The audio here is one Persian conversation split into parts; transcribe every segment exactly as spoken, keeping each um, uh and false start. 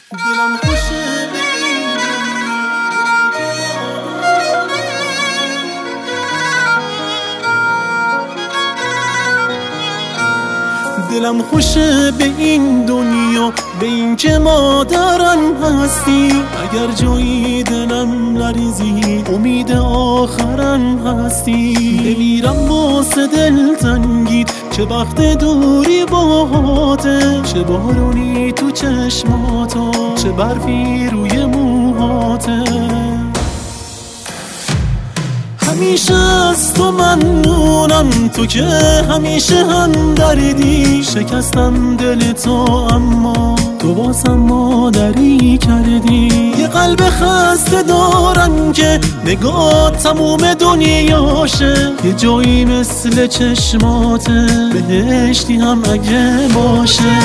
دلم خوشه دلم خوشه به این دنیا، به این که مادرم هستی. اگر جایی دلم نریزی امید آخرم هستی. بمیرم واسه دل تنگید چه وقت دوری باهاته، چه بارونی تو چشماتو، چه برفی روی موهاته. همیشه از تو ممنونم، تو که همیشه هم دردی. شکستم دل تو اما تو واسم مادری کردی. یه قلب خسته دارم که نگاه تموم دنیاشه. یه جایی مثل چشماته بهشتی هم اگه باشه.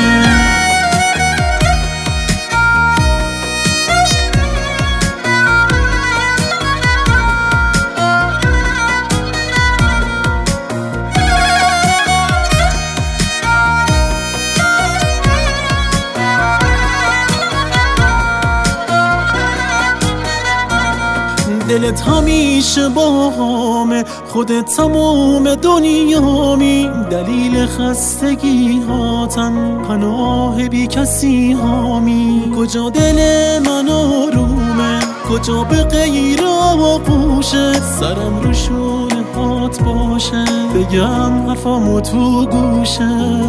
دلت همیشه با همه، خودت تموم دنیامی. دلیل خستگی هاتن پناه بی کسی هامی. کجا دل من آرومه، کجا به غیر آغوشه. سرم رو شونه هات باشه، بگم حرفامو تو گوشه.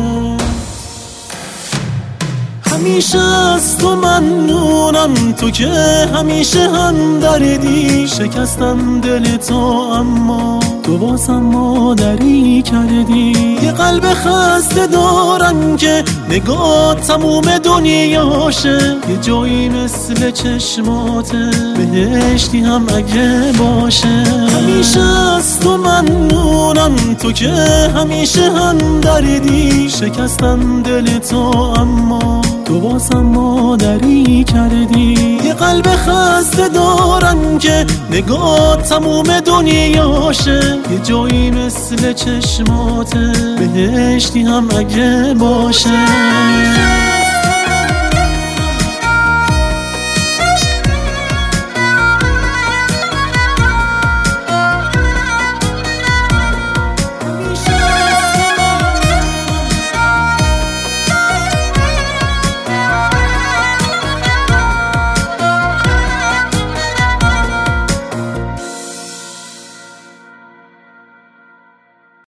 همیشه از تو ممنونم، تو که همیشه هم دردی. شکستم دل تو اما تو واسم مادری کردی. یه قلب خسته دارم که نگاه تموم دنیاشه. یه جایی مثل چشماته بهشتی هم اگه باشه. همیشه از تو ممنونم، تو که همیشه هم دردی. شکستم دل تو اما تو واسم مادری کردی. یه قلب خسته دارم که نگاه تموم دنیاشه. یه جایی مثل چشماته بهشتی هم اگه باشه.